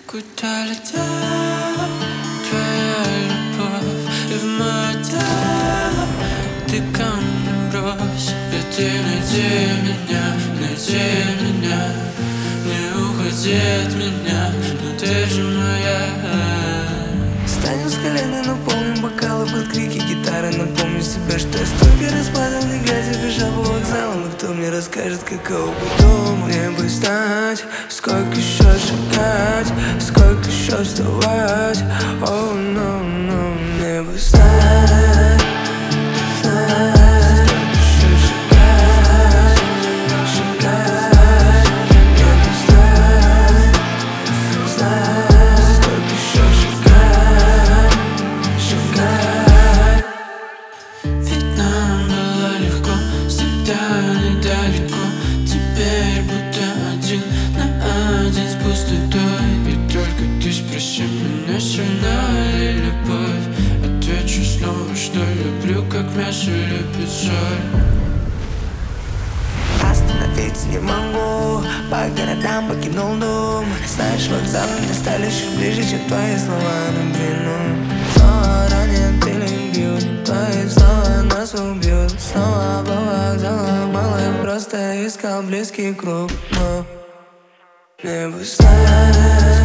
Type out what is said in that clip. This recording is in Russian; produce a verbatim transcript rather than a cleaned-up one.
Куда летят твоя любовь и в мой отдел? Ты камень брось, и ты найди меня, найди меня. Не уходи от меня, но ты же моя. Встанем с колена, наполним бокалы под крики гитары. Напомню себе, что я столько раз падал, не глядя, бежал по вокзалам. И кто мне расскажет, каково потом мне бы стать? Сколько еще шагать, сколько еще вставать? О, но, но, мне бы стать, стать. Сколько еще шагать, шагать? Мне бы стать, стать. Сколько еще шагать, шагать? Ведь нам было легко, всегда недалеко. Теперь будто один на один с пустотой. И только ты спроси меня, сильна ли любовь. Отвечу снова, что люблю, как мясо любит соль. Остановиться не могу, по городам покинул дом. Знаешь, вокзалы мне стали чуть ближе, чем твои слова на длину. Снова ранее ты любил, твои слова нас убьют. Снова по вокзалам было, я просто искал близкий круг. Но мне бы стать.